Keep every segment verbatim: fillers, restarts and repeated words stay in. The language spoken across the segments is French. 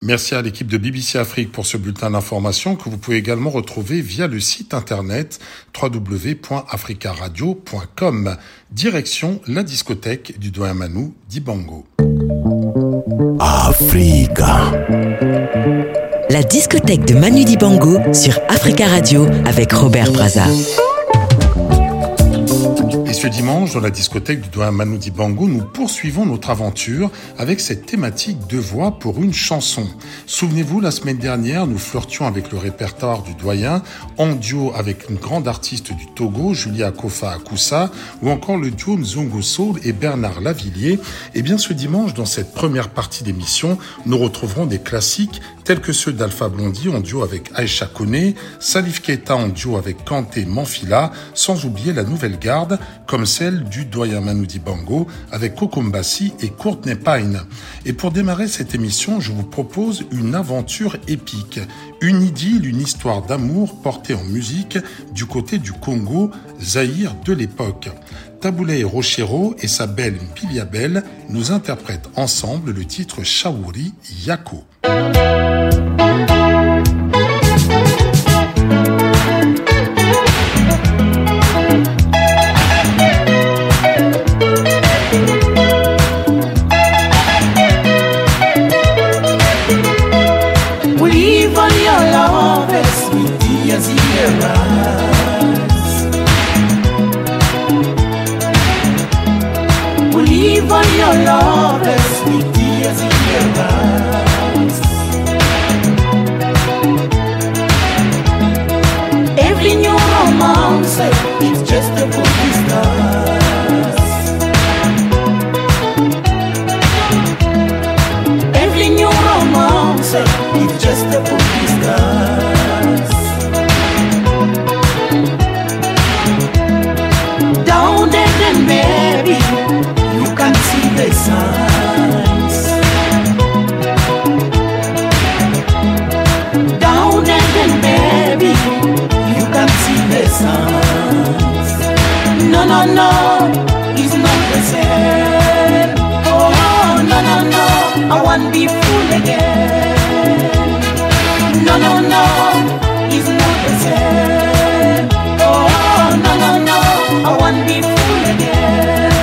Merci à l'équipe de B B C Afrique pour ce bulletin d'information que vous pouvez également retrouver via le site internet w w w point africa radio point com. Direction la discothèque du doyen Manu Dibango. Africa. La discothèque de Manu Dibango sur Africa Radio avec Robert Brazza. Et ce dimanche, dans la discothèque du doyen Manu Dibango, nous poursuivons notre aventure avec cette thématique de voix pour une chanson. Souvenez-vous, la semaine dernière, nous flirtions avec le répertoire du doyen, en duo avec une grande artiste du Togo, Julia Kofa Akoussa, ou encore le duo Mzungu Soul et Bernard Lavillier. Et bien ce dimanche, dans cette première partie d'émission, nous retrouverons des classiques tels que ceux d'Alpha Blondy en duo avec Aïcha Koné, Salif Keita en duo avec Kanté Manfila, sans oublier la nouvelle garde, comme celle du doyen Manu Dibango avec Coco Mbassi et Courtney Pine. Et pour démarrer cette émission, je vous propose une aventure épique, une idylle, une histoire d'amour portée en musique du côté du Congo, Zaïre de l'époque. Taboulé Rochero et sa belle Mbiliabel nous interprètent ensemble le titre Shauri Yako. Your love is with tears in your eyes. Every new romance is just a book stars. Every new romance is just a book stars. Down there then baby, you can see the signs. Down there then baby, you can see the signs. No, no, no, it's not the same. Oh, no, no, no, I won't be fooled again. No, no, no, it's not the same. Oh, no, no, no, I won't be fooled again.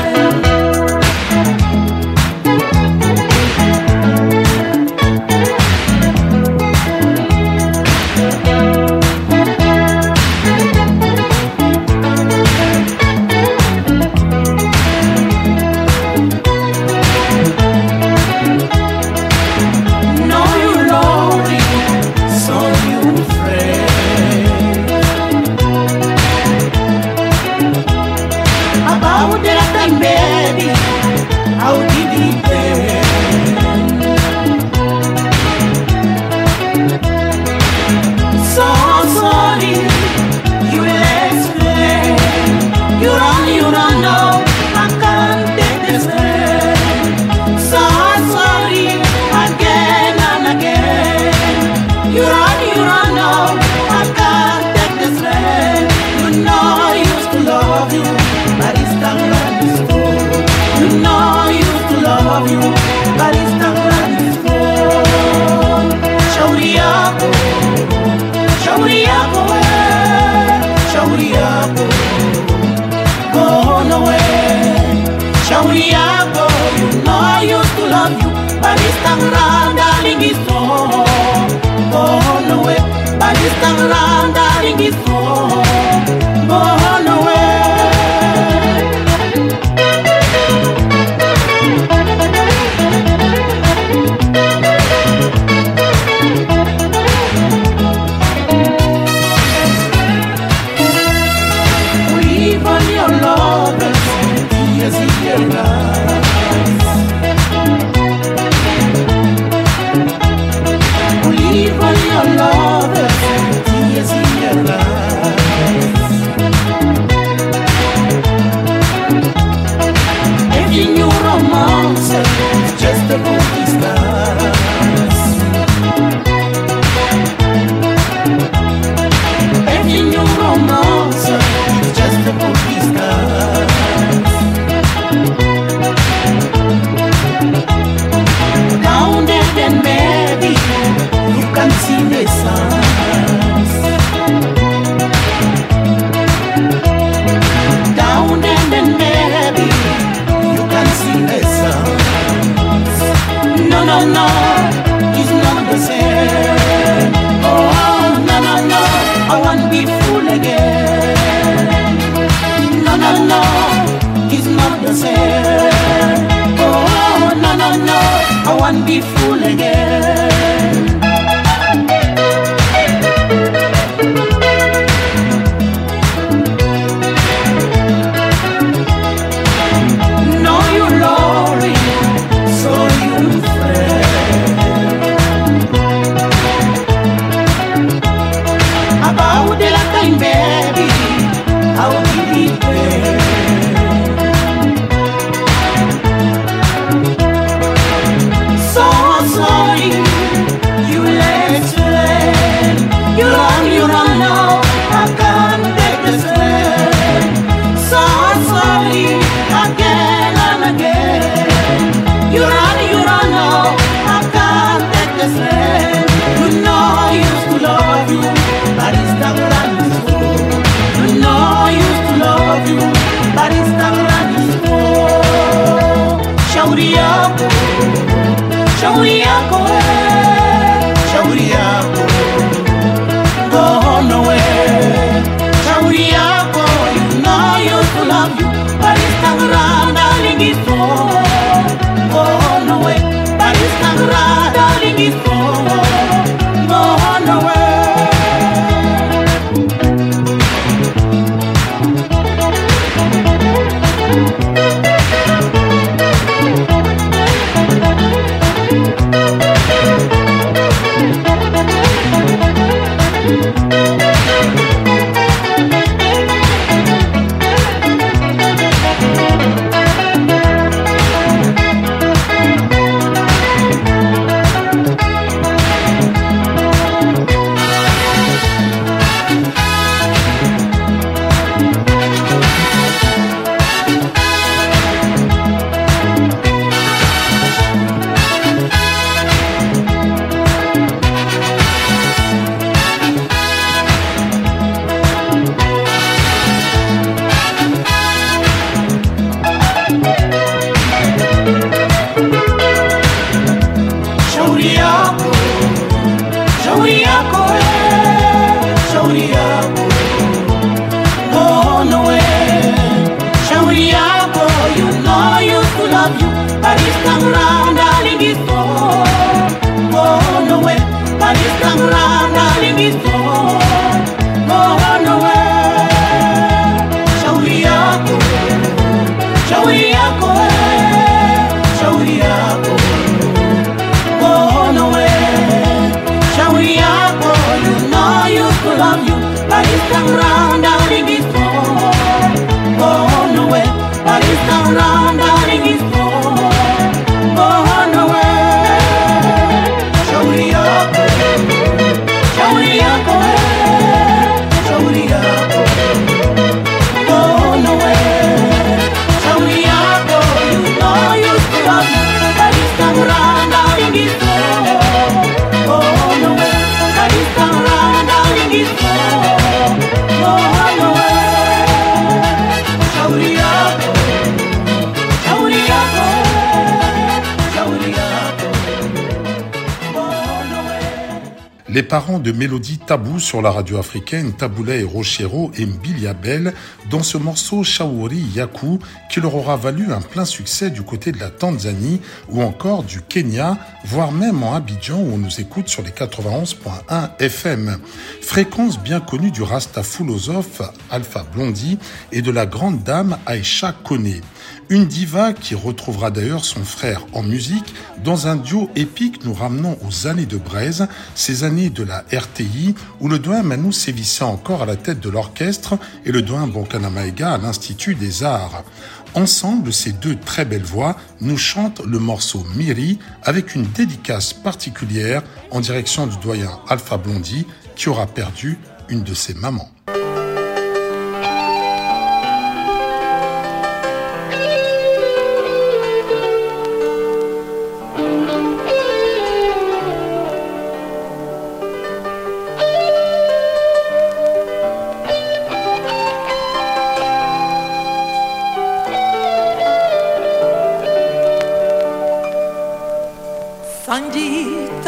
Your love is tears in your eyes. naissance. Down and then maybe you can see the sun. No, no, no, it's not the same. Oh, no, no, no, I want to be full again. No, no, no, it's not the same. Oh, no, no, no, I want to be full again. No, you're lonely, so you fret about the last time, baby, how did it play? So sorry, you let explain. You run, you run now, I can't take the strain. So sorry, again and again. You run, you run now, I can't take the strain. You know I used to love you, but it's not running slow. You know I used to love you, but it's not running slow. Shauri yako, shauri yako, eh, shauri yako, go on away. Shauri yako, you know I used to love you, but it's not running, darling, it's slow. Go on away, but it's not running, darling, it's slow. Go on away. Shauri yako, shauri yako, eh, shauri yako, go on away. Shauri yako, you know I used to love you, but it's not round, darling, it's slow. Go on away, but it's not round, darling, it's slow. Go on away. Shauri yako, shauri yako, eh, shauri yako, go on away. Shauri yako, you know I used to love you, but it's not round, darling, it's slow. Go on away, but it's not round, darling, it's slow. Go on away. Shauri yako, shauri yako, eh, shauri yako, go on away. Shauri yako, you know I used to love you, but it's not round, darling, it's slow. Go on away, but it's not round, darling, it's slow. Go on away. Shauri yako, shauri yako, shauri yako, go on away. Les parents de Mélodie Tabou sur la radio africaine, Taboulay et Rochero et Mbilia Bel, dans ce morceau Shauri Yaku, qui leur aura valu un plein succès du côté de la Tanzanie ou encore du Kenya, voire même en Abidjan où on nous écoute sur les quatre-vingt-onze virgule un F M. Fréquence bien connue du Rasta philosophe Alpha Blondy et de la grande dame Aïcha Koné. Une diva qui retrouvera d'ailleurs son frère en musique dans un duo épique nous ramenant aux années de Braise, ces années de la R T I où le doyen Manu sévissait encore à la tête de l'orchestre et le doyen Bonkana Maïga à l'Institut des Arts. Ensemble, ces deux très belles voix nous chantent le morceau Miri avec une dédicace particulière en direction du doyen Alpha Blondy qui aura perdu une de ses mamans.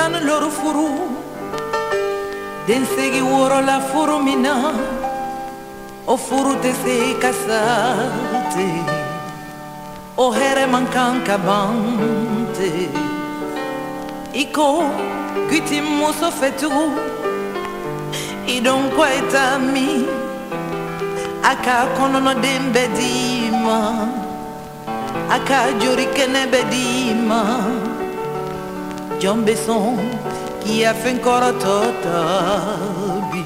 dan loro furu den segi woro la furu mina o furu te se casate o here mancan cabante iko guiti muso fetu i don quaita mi aka kono no dembe dima aka juri kene bedima Jombe son qui a fait encore tota bi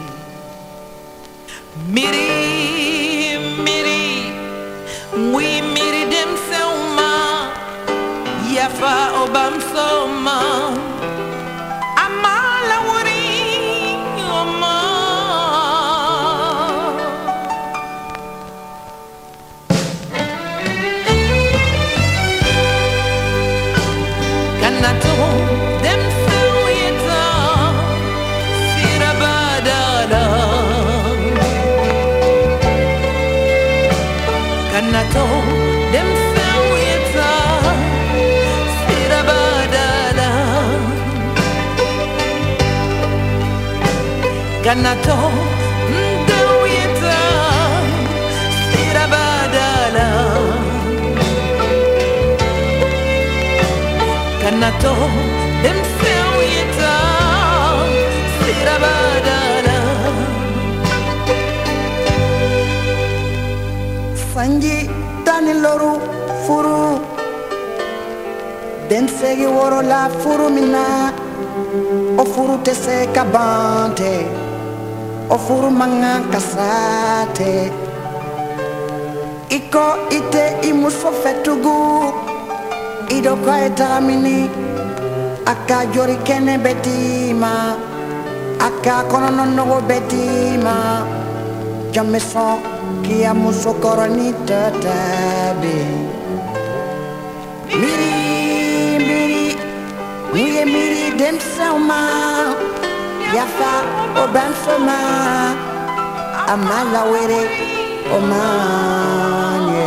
Miri miri oui miri dem seuma yafa obam soma amala wori oma Kanato dem sewita sirabadala Kanato dem sewita sirabadala Kanato dem wita sirabadala Kanato dem sewita sirabadala Sanji tani loru furu den segi woro la furu mina o furu te se kabante o furu manga kasate iko ite imuso fetugu ido kwa etamini aka jori kene betima aka kono no betima jameso kia muso koroni tatabe miri miri miri miri dem sama yafa oban soma amala were omanye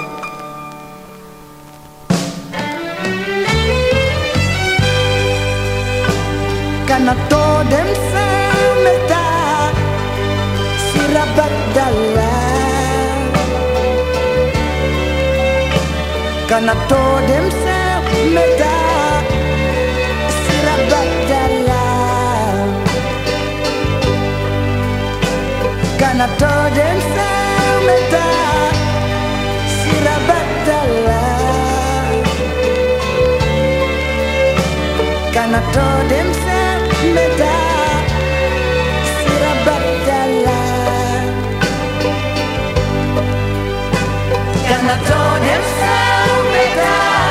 Kanato dem semeta sirabadala Kanato dem semeta sirabadala Kanato dem semeta sirabadala Kanato dem semeta sirabadala Kanato dem semeta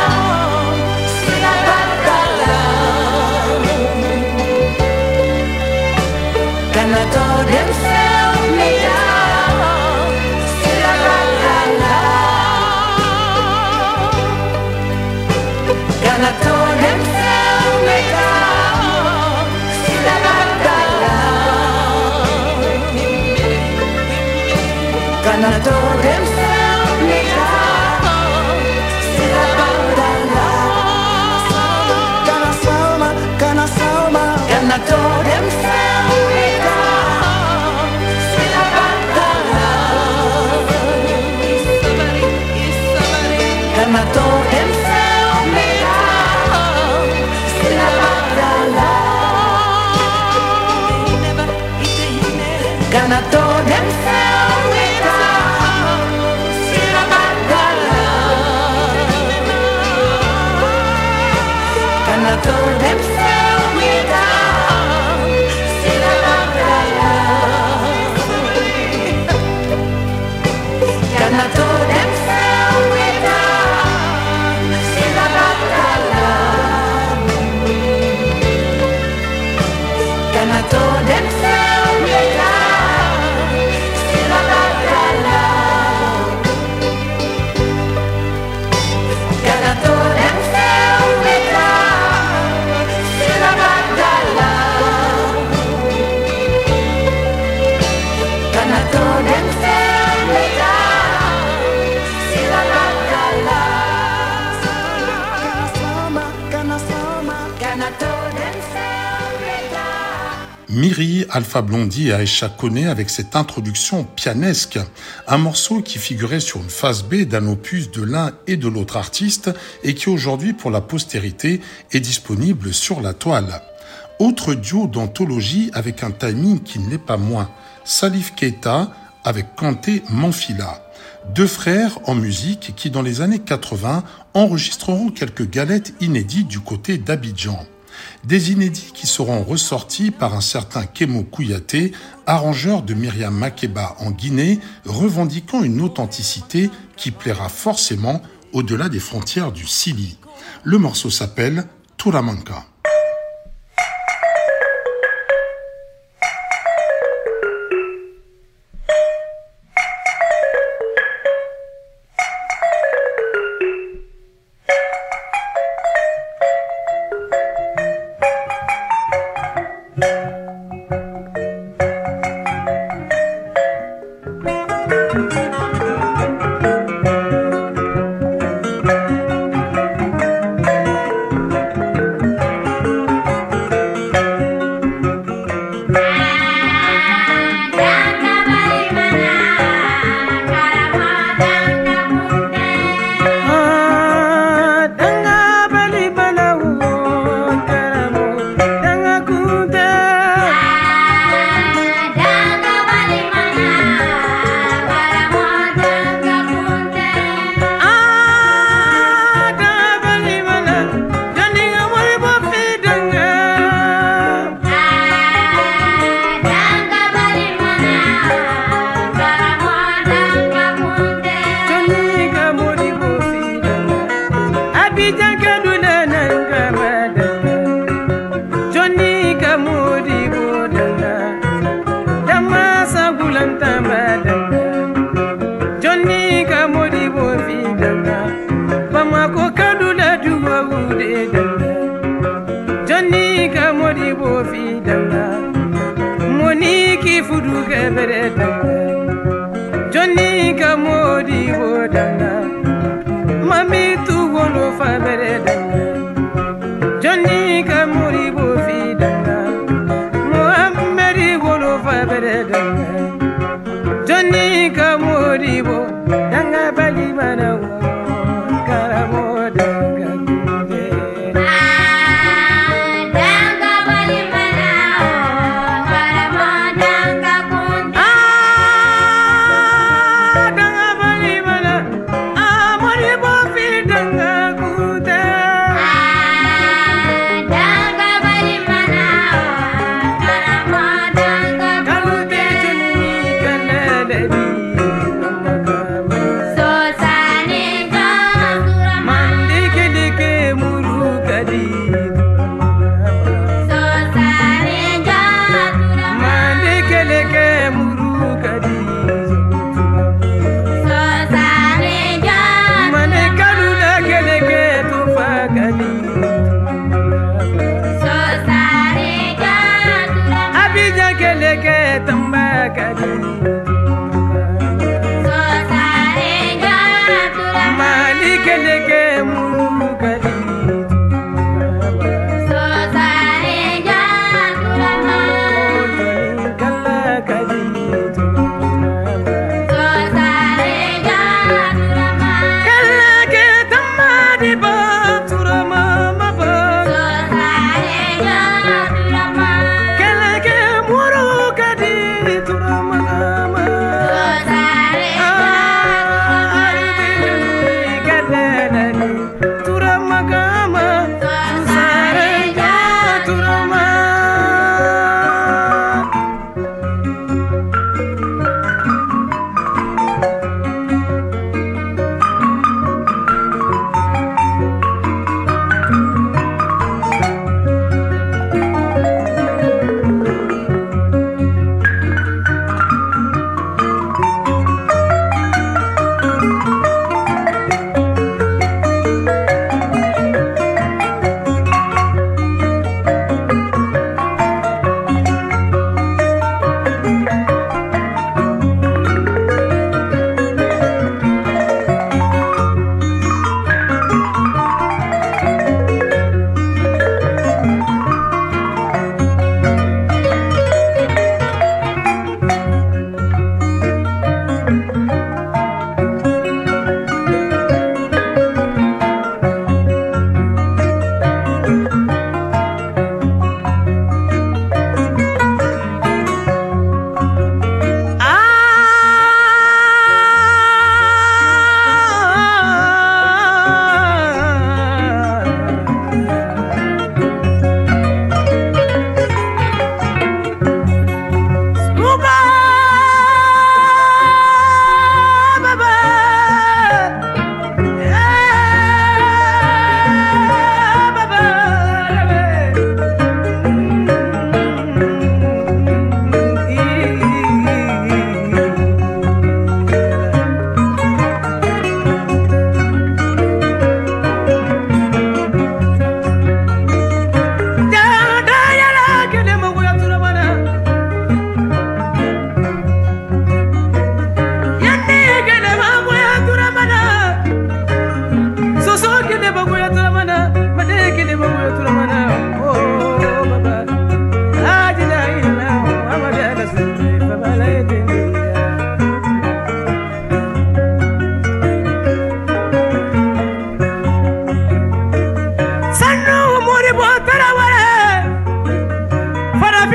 sirabadala Kanato dem semeta sirabadala Kanato dem semeta Kanato dem semeta sirabadala Kana salma kana salma Kanato dem semeta sirabadala Kanato dem semeta sirabadala Kanato dem semeta sirabadala Kanato dem semeta Myri, Alpha Blondy et Aïcha Koné avec cette introduction pianesque, un morceau qui figurait sur une phase B d'un opus de l'un et de l'autre artiste et qui aujourd'hui pour la postérité est disponible sur la toile. Autre duo d'anthologie avec un timing qui ne l'est pas moins, Salif Keita avec Kanté Manfila. Deux frères en musique qui dans les années quatre-vingts enregistreront quelques galettes inédites du côté d'Abidjan. Des inédits qui seront ressortis par un certain Kemo Kouyaté, arrangeur de Myriam Makeba en Guinée, revendiquant une authenticité qui plaira forcément au-delà des frontières du Sili. Le morceau s'appelle Turamanka. Mama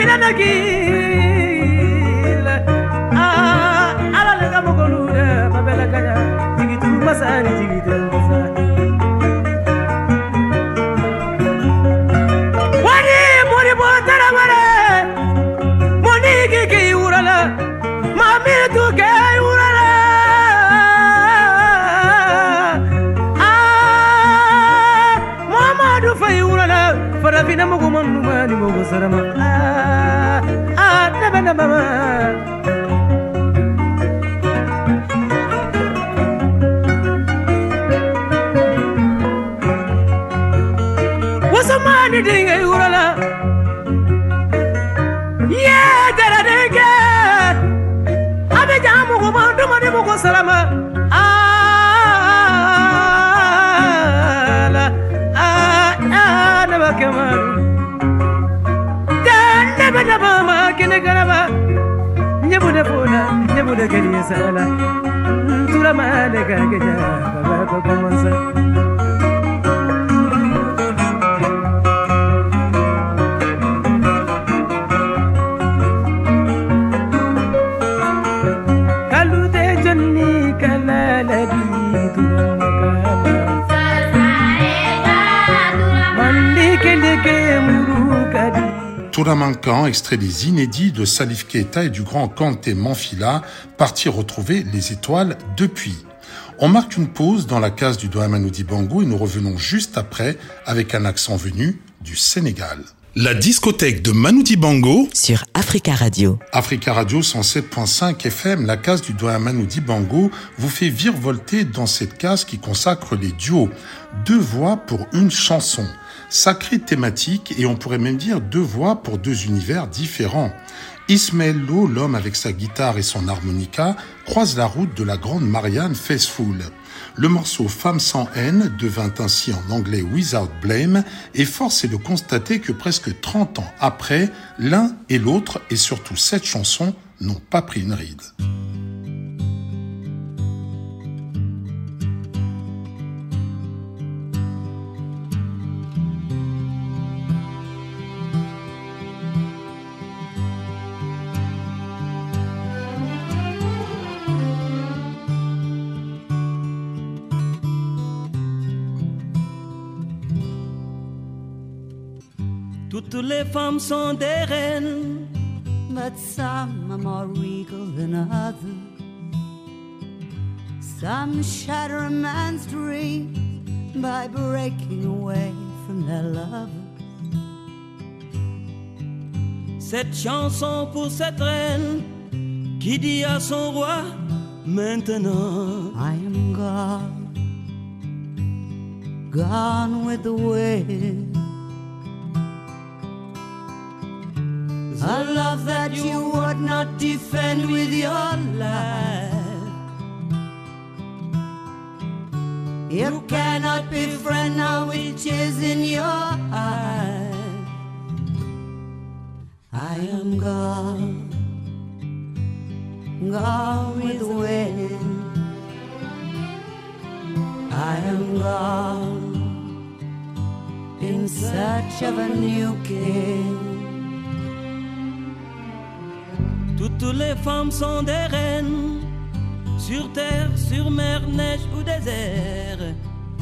Touramankan, extrait des inédits de Salif Keita et du grand Kanté Manfila, parti retrouver les étoiles depuis. On marque une pause dans la case du Doyen Manu Dibango et nous revenons juste après avec un accent venu du Sénégal. La discothèque de Manu Dibango sur Africa Radio. Africa Radio cent sept virgule cinq F M, la case du Doyen Manu Dibango vous fait virevolter dans cette case qui consacre les duos. Deux voix pour une chanson. Sacrée thématique et on pourrait même dire deux voix pour deux univers différents. Ismaël Lo, l'homme avec sa guitare et son harmonica, croise la route de la grande Marianne Faithfull. Le morceau Femme sans haine devint ainsi en anglais Without Blame et force est de constater que presque trente ans après, l'un et l'autre et surtout cette chanson n'ont pas pris une ride. Toutes les femmes sont des reines, but some are more regal than others. Some shatter a man's dreams by breaking away from their lovers. Cette chanson pour cette reine qui dit à son roi maintenant I am gone, gone with the wind. A love that you would not defend with your life. You cannot befriend now which is in your eyes. I am gone, gone with the wind. I am gone in search of a new king. Toutes les femmes sont des reines, sur terre, sur mer, neige ou désert.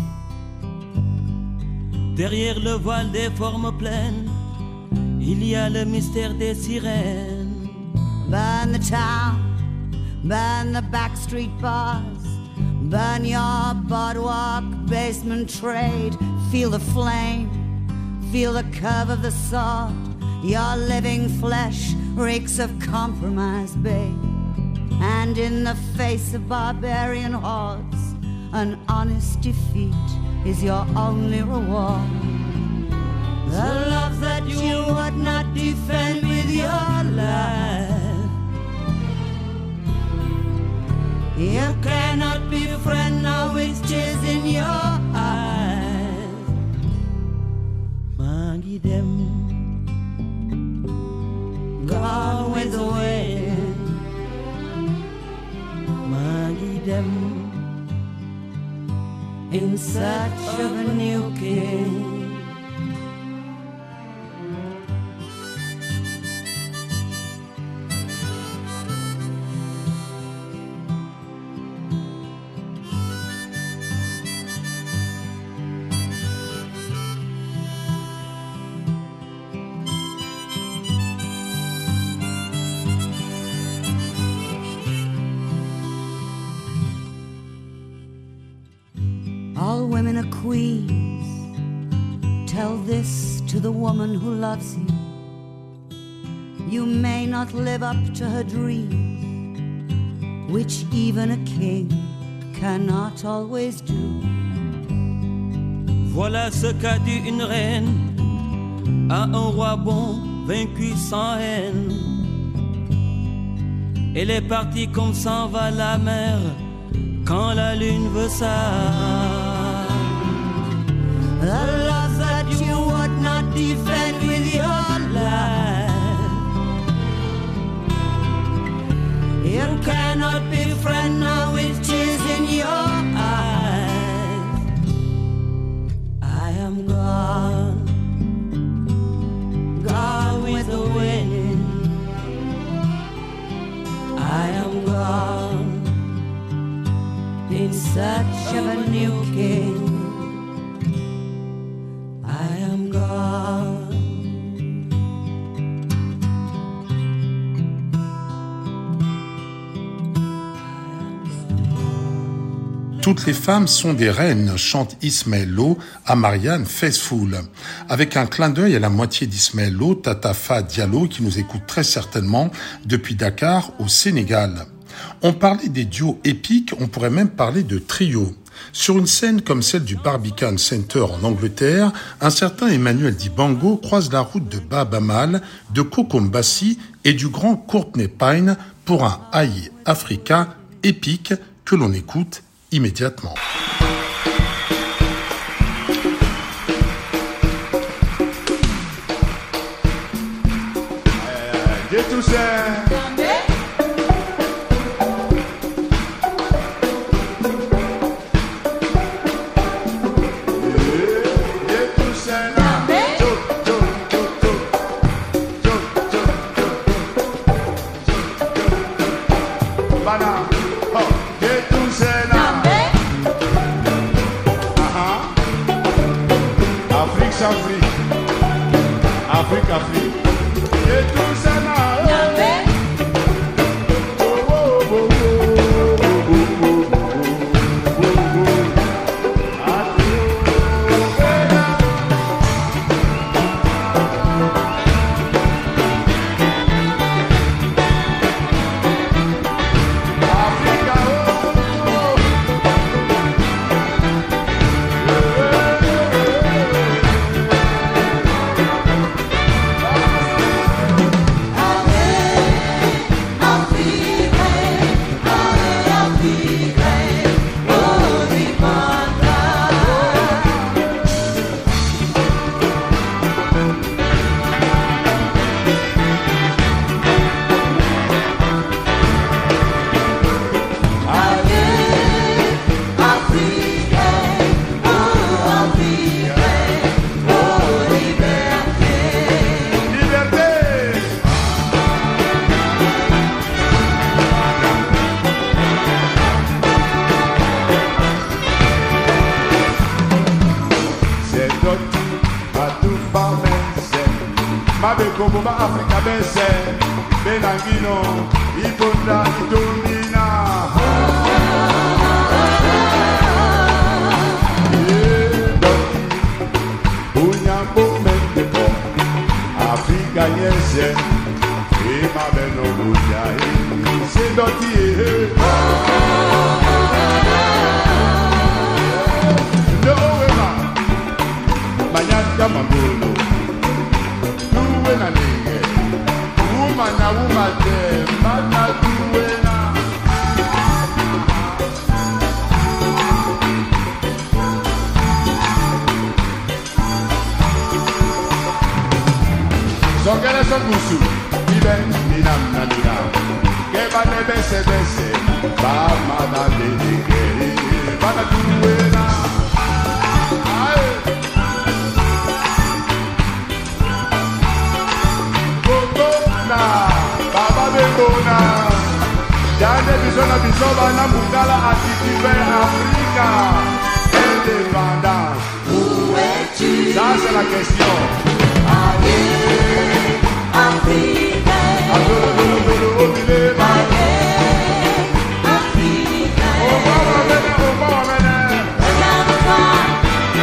Derrière le voile des formes pleines, il y a le mystère des sirènes. Burn the town, burn the backstreet bars, burn your boardwalk, basement trade. Feel the flame, feel the curve of the sword. Your living flesh reeks of compromise, babe. And in the face of barbarian hordes, an honest defeat is your only reward. The love that you would not defend with your life, you cannot befriend now which is in your eyes. Mangi dem, gone with the wind. Mangi dem, in search of a new king. bequeaths. Tell this to the woman who loves you. You may not live up to her dreams, which even a king cannot always do. Voilà ce qu'a dit une reine à un roi bon, vaincu sans haine. Elle est partie comme s'en va la mer quand la lune veut ça. A love that you would not defend with your life. You cannot befriend now with tears in your eyes. I am gone, gone with the wind. I am gone in search of a new king. I am gone. Toutes les femmes sont des reines, chante Ismaël Lo à Marianne Faithfull. Avec un clin d'œil à la moitié d'Ismaël Lo, Tata Fa Diallo, qui nous écoute très certainement depuis Dakar au Sénégal. On parlait des duos épiques, on pourrait même parler de trio. Sur une scène comme celle du Barbican Center en Angleterre, un certain Emmanuel Dibango croise la route de Baaba Maal, de Coco Mbassi et du grand Courtney Pine pour un Aïe Africa épique que l'on écoute immédiatement. Afrique, Afrique, et tout ça n'a Koboba Africa bense Benangino Iponda Itonina Unyambo Mendepo Africa yense Ima Beno Buja Sindoti No Ema Manyaka Mambulo Woman, a woman, man, a duena. So que le son musu, vive ni nam na ni nam. Que va ne bese bese, va mada de de que, va na duena. Baba Bekona Jane Bisona Bisoba na Mungala Atitibe Africa Indépendance. Où es-tu? Ça c'est la question. Aïe, Afrique. Adoro, adoro, adoro, obile, ma. Aïe, Afrique. Obama mene, Obama mene. Regarde-toi,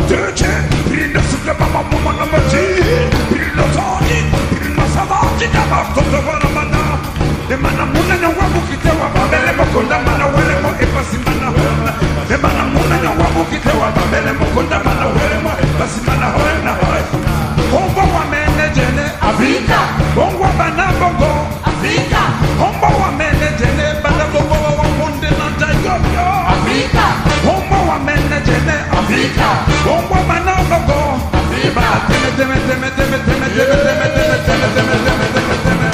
Tete, Pirino Suke Mama Mama Namati, Pirino Toni, Pirino Savati, Nama, Toto Varamana, the Manamuna and Wabukitewa, Babele Mokonda Mana, Welemo, Epasimana, the Manamuna and Wabukitewa, Babele Mokonda Mana, Welemo, Epasimana, Hoena, Hombo Wamene Jene, Africa, Bongo Banabongo, Africa, Hombo Wamene Jene, Banabongo, Wamunde Nanta Yoyo, Africa, Hombo Wamene Jene, Africa, Bongo Banabongo, Africa, Teme Teme Teme Teme Teme Teme Teme Teme Teme Teme Teme Teme Teme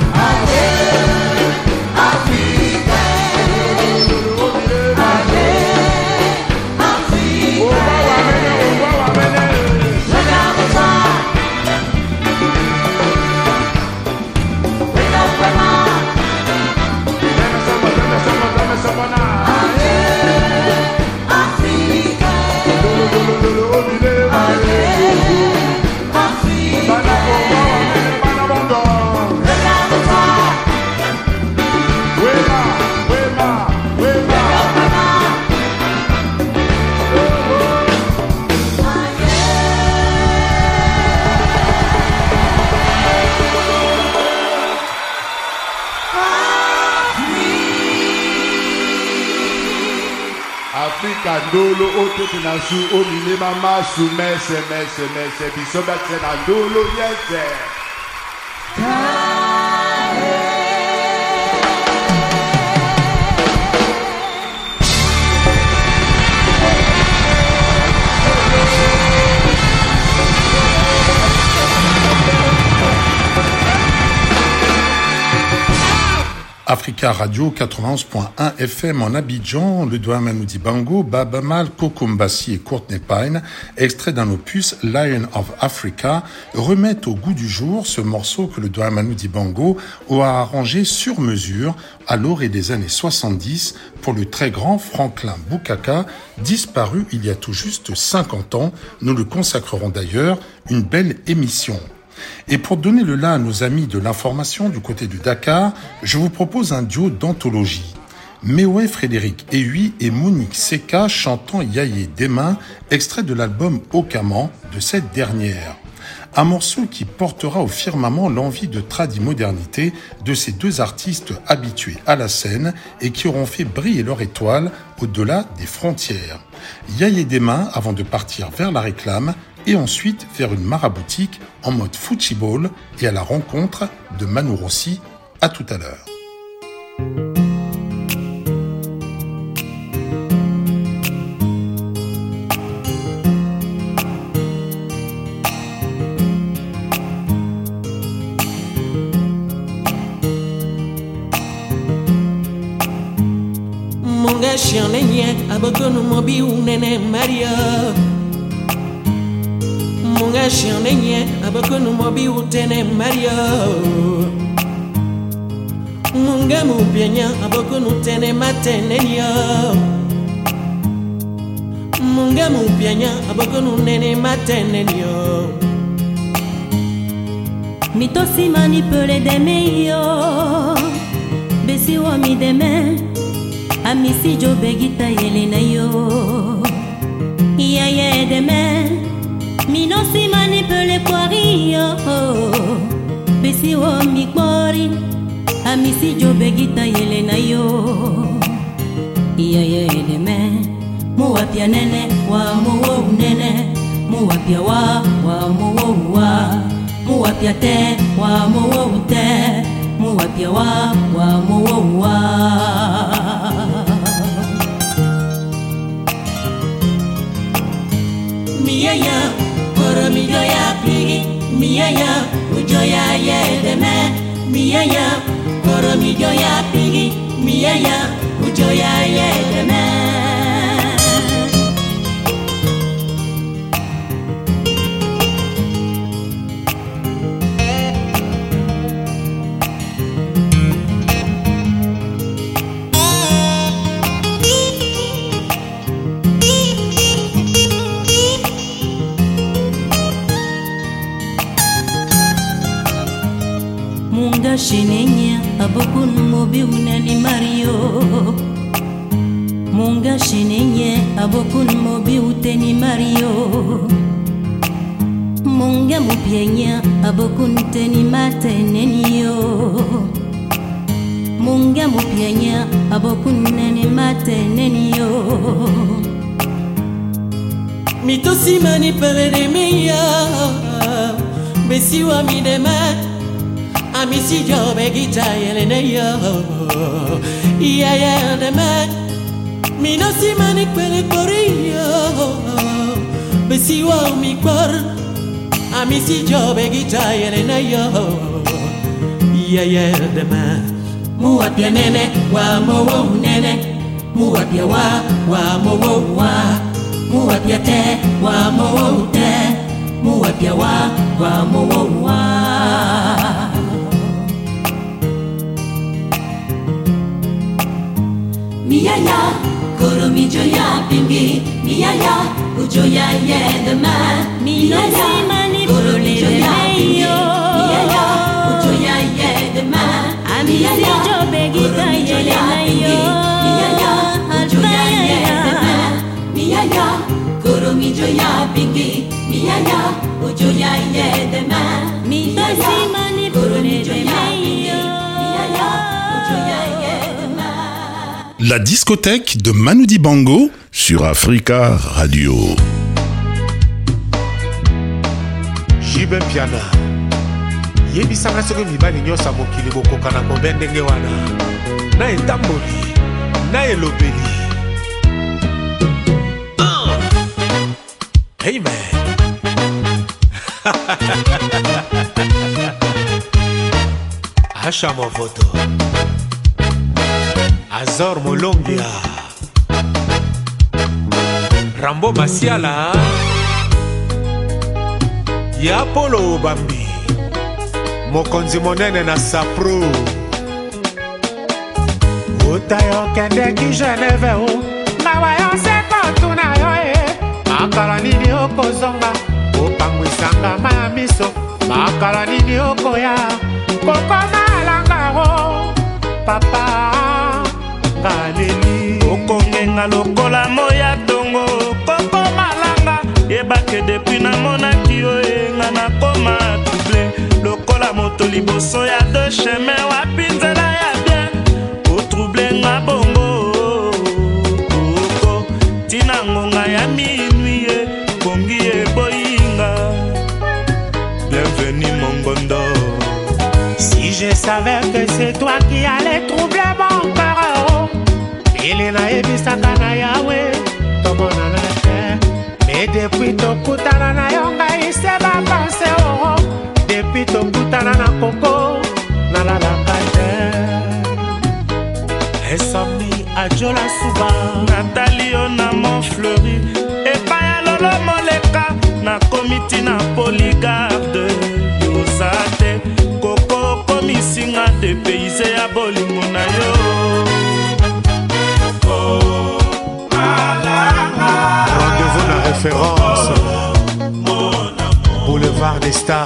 Kandolo oto na su omile mama su mese mese mese bisoba tena ndolo yete Africa Radio quatre-vingt-onze point un F M en Abidjan, le doigt Manu Dibango, Baaba Maal, Coco Mbassi et Courtney Pine, extrait d'un opus Lion of Africa, remettent au goût du jour ce morceau que le doigt Manu Dibango a arrangé sur mesure à l'orée des années soixante-dix pour le très grand Franklin Bukaka, disparu il y a tout juste cinquante ans. Nous le consacrerons d'ailleurs une belle émission. Et pour donner le là à nos amis de l'information du côté du Dakar, je vous propose un duo d'anthologie. Mewe Frédéric Ehui et Monique Seka chantant Yaye Demain, extrait de l'album Okaman de cette dernière. Un morceau qui portera au firmament l'envie de tradi-modernité de ces deux artistes habitués à la scène et qui auront fait briller leur étoile au-delà des frontières. Yaye Demain avant de partir vers la réclame et ensuite vers une maraboutique en mode football et à la rencontre de Manu Rossi. À tout à l'heure. Munga shianenye abokono mobi unene Maria. Munga shianenye abokono mobi utene Maria. Munga mupianya abokono tene matenenya. Munga mupianya abokono nene matenenya. Mitosi manipule deme yo. Besi wa mi deme. Amisi jo begita yelena yo. Yaye deme. Minosi manipule kwari yo. Besi wa mi kwari. Amisi jo begita yelena yo. Yaye deme. Muwapia nene wa muwo nene. Muwapia wa wa muwo wa. Muwapia te wa muwo te. Muwapia wa wa muwo wa. Miyaya, koro mijoya pigi. Miyaya, ujoya yedeme. Miyaya, koro mijoya pigi. Miyaya, ujoya yedeme. Munga shenenya abokunu mobi unani Mario. Munga shenenya abokunu mobi uteni Mario. mupienya abokunteni matenenio munga mupienya abokunene matenenio mitosi manipelere meya besiwa midema amisi jobe gita yeleneyo iya ya dema minosi manipele koreyo besiwa mikor amisi jobe gita yeleneyo iya ya dema muwapya nene wa mowo nene muwapya wa wa mowo wa muwapya te wa mowo te muwapya wa wa mowo wa miyaya koro mijoya pingi miyaya ujoya yedema miyaya koro mijoya pingi miyaya ujoya yedema amisi jobe gita yelenayo miyaya ujoya yedema miyaya koro mijoya pingi miyaya ujoya yedema miyaya koro mijoya pingi miyaya ujoya yedema. La discothèque de Manu Dibango sur Africa Radio. Jibe Piana yebisanga soki mibali nyonso ya mokili bokoka na kobe ndenge wana na etamboli na elobeli. Hey man Asha Movoto Azor Molongia Rambo Masiala ya Polo Bambi mokonzi monene na Sapro utayo kende ki Geneve o mawa yo seko tuna yo e makala nini okozonga opangwisanga maya miso makala nini okoya kokoma langaro papa ngaleli okongenga lokola moya tongo koko malanga yebake depuis na monaki yo enga na koma troublé lokola moto liboso ya deux chemin wapi nzela ya bien otroublé nga bongo oko tina ngonga ya minuit e kongi eboyinga bienvenue mongondo. Si je savais que c'est toi qui allais troubler mon cœur, Elena ebisaka na yawe tomona na te. Mais depuis tokutana na yonga ise ba pense oh. Depuis tokutana na koko na la la kate. Insomnie adjola suba Nathalie ona mon fleuri et pas lolo moleka na komiti na polygarde yosate koko komisinga de payse ya bolingo na yo. Rendez-vous la référence Boulevard des Stars.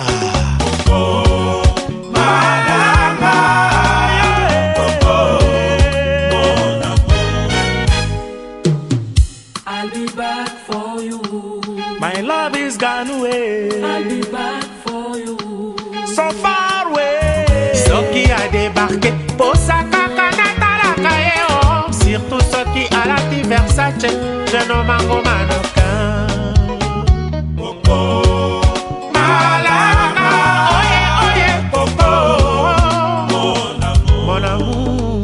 I'll be back for you. My love is gone away. I'll be back for you. So far away. Soki a débarqué Posaka Kanata Kaeo. Surtout Soki a la Versace. Je nomme un gros mannequin. Coco Malama. Oye, oye, Coco. Mon amour.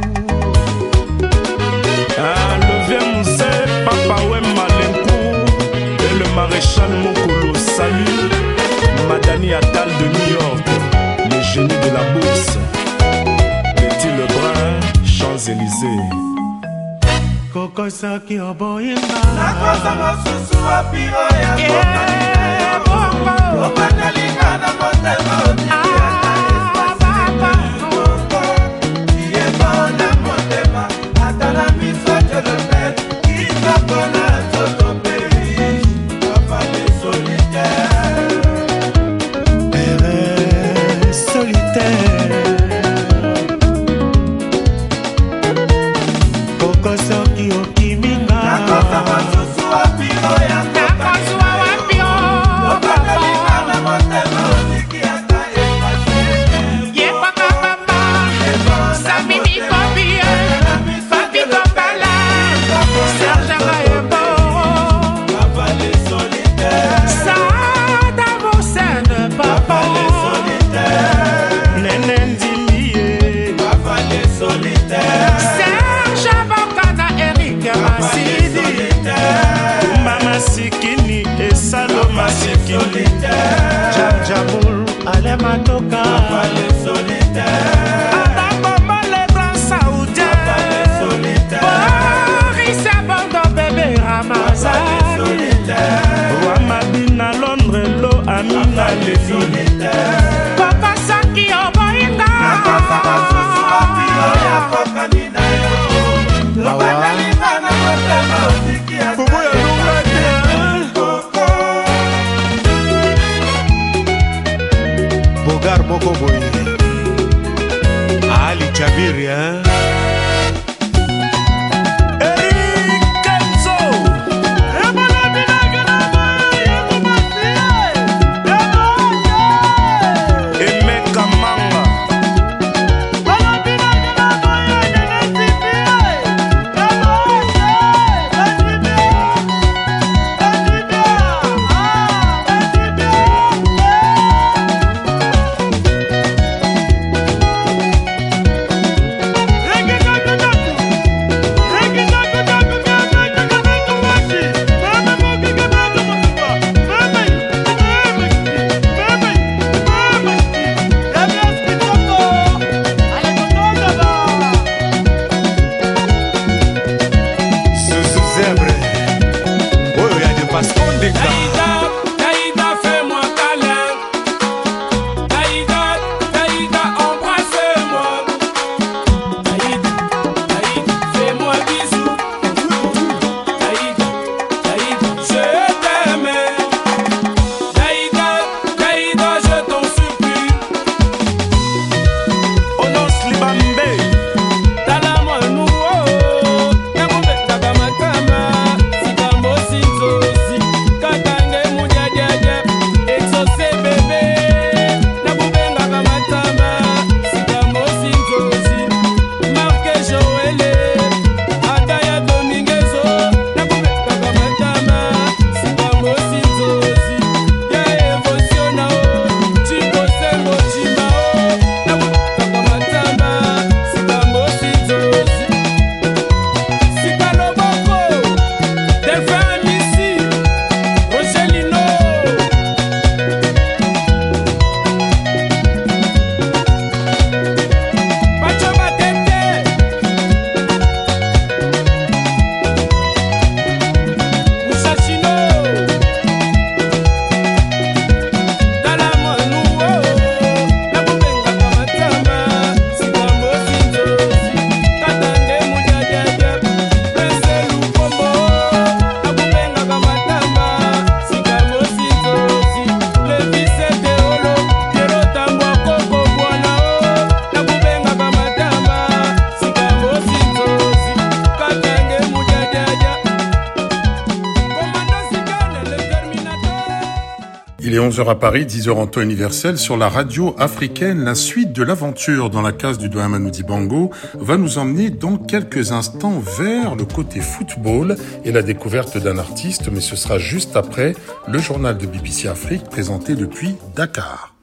Ah, le vieux Moussé, Papa Wemma Lenkou et le maréchal Mokolo. Salut, Madani Attal de New York, les génies de la bourse. Betty Lebrun, Champs-Élysées. Coco Soki Oboyinga. Nakosa mosusu wapi oya bongo. Obanalinga na motema otiya. Soki okiminga. Nakosa mosusu wapi oya bongo. solitaire. Jam Jamoul, Ale Matoka. Papa les solitaires. Adakoma les grands saoudiens. Papa les solitaires. Boris Abando bébé Ramazan. Papa les solitaires. Wamabina Londres lo Amina Papa les solitaires. Papa Saki Oboinga. Papa Masusu Apio ya Papa Nina yo. Lopaka Lipana Motema Osiki ya Fubu ya Lunga Bogar Moko Boye Ali Jabiri hein. Il est onze heures à Paris, dix heures en temps universel. Sur la radio africaine, la suite de l'aventure dans la case du doyen Manu Dibango va nous emmener dans quelques instants vers le côté football et la découverte d'un artiste, mais ce sera juste après le journal de B B C Afrique présenté depuis Dakar.